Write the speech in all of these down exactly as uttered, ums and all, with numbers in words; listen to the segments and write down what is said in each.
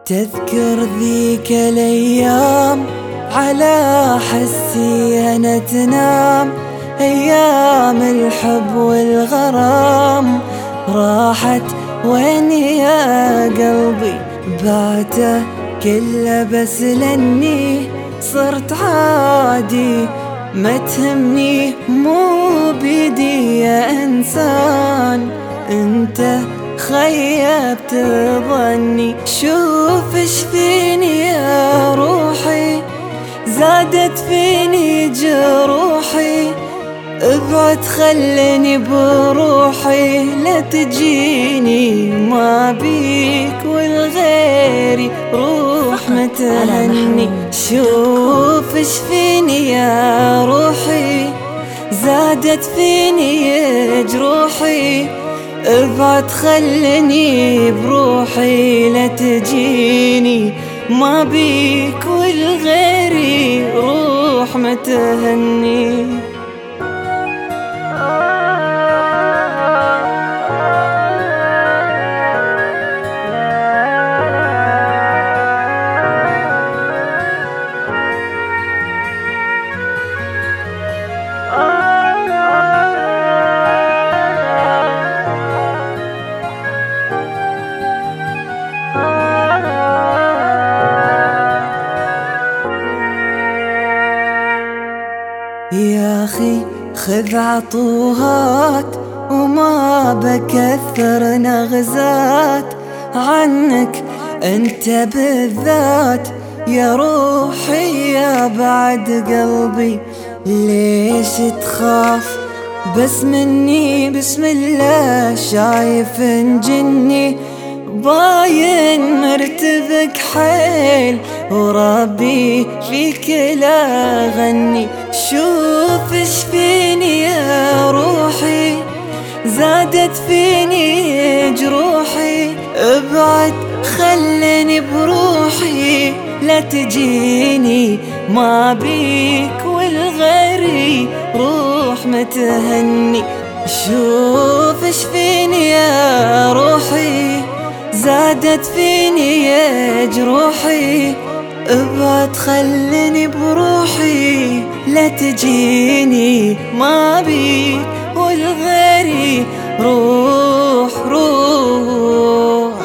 تذكر ذيك الأيام على حسي أنا تنام، أيام الحب والغرام راحت وين يا قلبي؟ بعته كله بس لاني صرت عادي، ما تهمني مو بيدي يا إنسان، انت خيبت ظني. شوف ايش فيني يا روحي، زادت فيني جروحي، ابعد خلني بروحي، لا تجيني ما بيك والغيري روح ما تهني. شوف ايش فيني يا روحي، زادت فيني جروحي، ابعد خلني بروحي، لا تجيني ما بيك والغيري روح ما تهني. يا أخي خذ عطوهات وما بكثر نغزات عنك أنت بالذات، يا روحي يا بعد قلبي ليش تخاف بس مني؟ بسم الله شايف جني باين مرتبك حيل، وربي فيك لا غني. شوف ايش فيني يا روحي، زادت فيني جروحي، ابعد خلني بروحي، لا تجيني ما بيك والغيري روح ما تهني. شوف ايش فيني يا روحي، زادت فيني جروحي، ابعد خلني بروحي، لا تجيني ما بيك والغيري روح روح.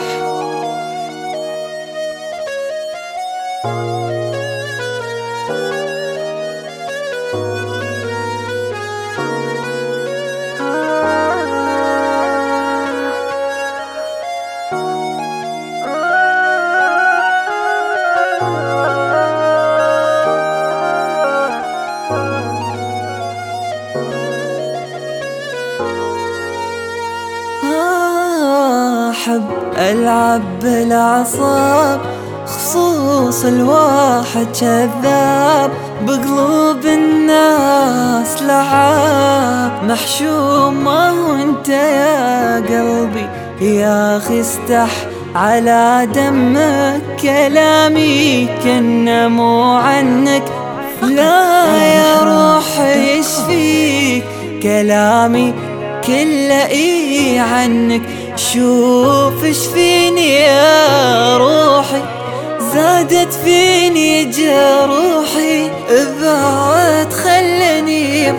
أحب ألعب بالأعصاب خصوص الواحد كذاب، بقلوب الناس لعاب محشوم ما هو انت يا قلبي. يا أخي استح على دمك، كلامي كنا مو عنك، لا يا روحي ايش فيك كلامي كله اي عنك. شوف ايش فيني يا روحي، زادت فيني جروحي، ابعد خلني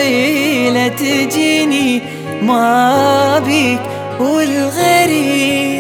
بروحي، لا تجيني ما بيك والغيري